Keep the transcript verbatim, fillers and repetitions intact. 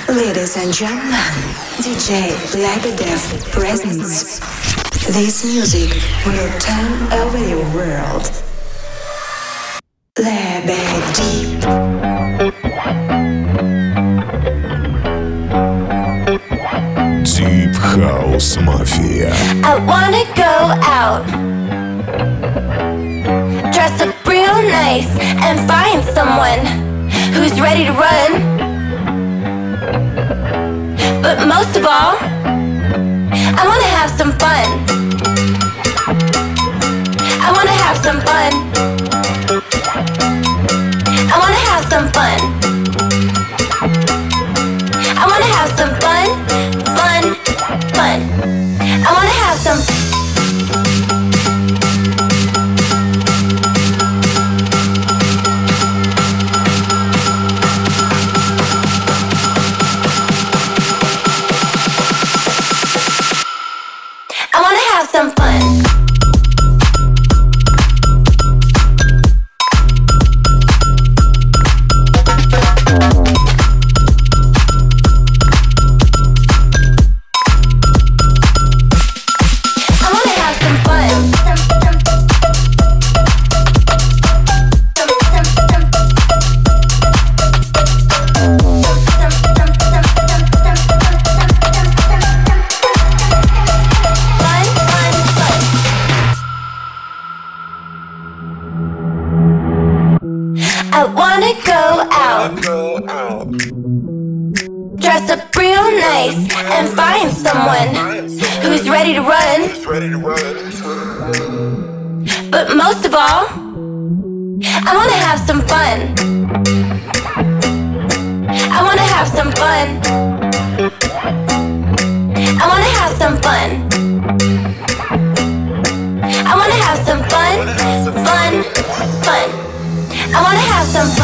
Ladies and gentlemen, D J Lebedev presents. This music will turn over your world. Lebedi. Deep House Mafia. I wanna go out, dress up real nice, and find someone who's ready to run. But most of all, I wanna have some fun. I wanna have some fun. I wanna have some fun. I wanna have some fun, fun, fun. I wanna have some. I wanna have some fun. I wanna go out, dress up real nice, and find someone who's ready to run. But most of all, I wanna have some fun. I wanna have some fun. I wanna have some fun. I wanna have some fun, fun, fun. I wanna have some